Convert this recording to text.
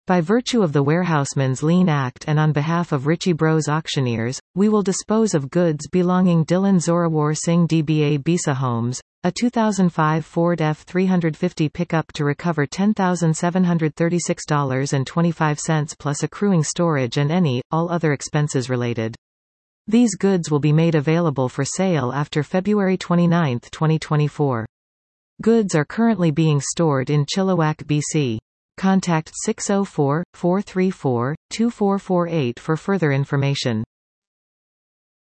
By virtue of the Warehouseman's Lien Act and on behalf of Ritchie Bros Auctioneers, we will dispose of goods belonging Dylan Zorawar Singh DBA Bisa Homes, a 2005 Ford F-350 pickup to recover $10,736.25 plus accruing storage and all other expenses related. These goods will be made available for sale after February 29, 2024. Goods are currently being stored in Chilliwack, BC. Contact 604-434-2448 for further information.